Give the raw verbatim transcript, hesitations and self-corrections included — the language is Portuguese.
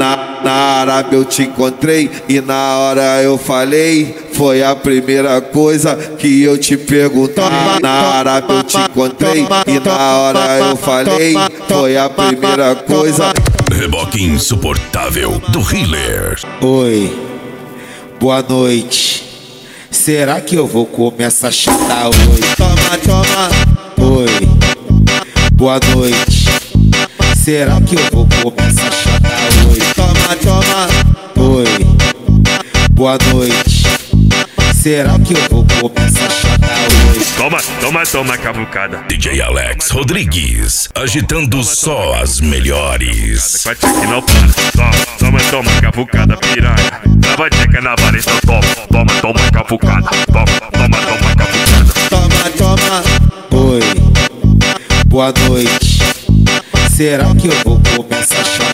Na, na Arábia eu te encontrei e na hora eu falei, foi a primeira coisa que eu te perguntei. Na Arábia eu te encontrei e na hora eu falei, foi a primeira coisa. Reboque insuportável do Healer. Oi, boa noite. Será que eu vou comer essa chata hoje? Toma, toma. Oi, boa noite. Será que eu vou comer essa chata hoje? Toma, toma. Oi, boa noite. Será que eu vou comer essa chata hoje? Toma, toma, toma, cavucada. D J Alex Rodrigues, agitando só as melhores. Com a tcheca não para. Toma, toma, toma, cavucada, piranha. Leva a tcheca na vara, então toma. Toma, toma, cavucada. Toma, toma, toma, cavucada. Toma, toma. Oi, boa noite. Será que eu vou comer essa chata